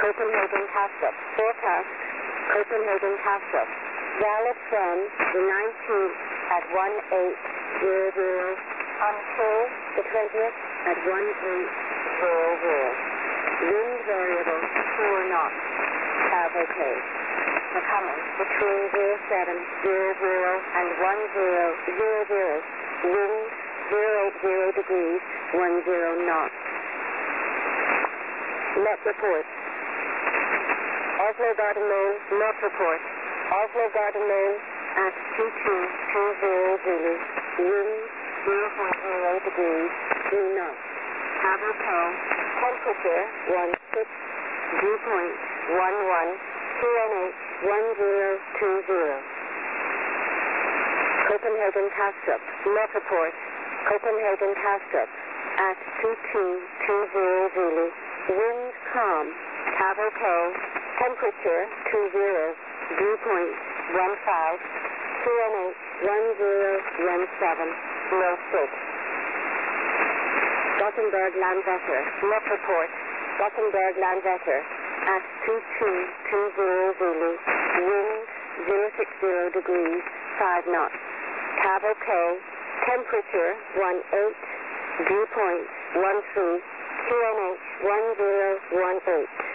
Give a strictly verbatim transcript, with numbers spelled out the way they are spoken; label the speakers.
Speaker 1: Copenhagen Kastrup. Forecast, Copenhagen Kastrup. Valid from the nineteenth at one eight zero zero until the twentieth at one eight zero zero. Wind variable, four knots. Have okay. Becoming between zero seven zero zero and one zero zero zero. Wind zero eight zero degrees, one zero knots. Met report. Oslo Garden Main, Met report. Oslo Garden Main at two two two zero Zulu. Wind zero point zero degrees, two knots. Have okay. Temperature one six. Dew point one one. Q N H one zero two zero. Copenhagen Kastrup. Met report. Copenhagen Kastrup at two two two zero Zulu. Wind calm. Cabo Cove. Temperature two zero. Dew point one five. Q N H one zero one seven. No six. Gothenburg Landvetter. Met report. Gothenburg Landvetter at two two two zero Zulu. Wind zero six zero degrees, five knots. Cabo Cove. Temperature one eight. Dew point one three. Q N H one zero one eight.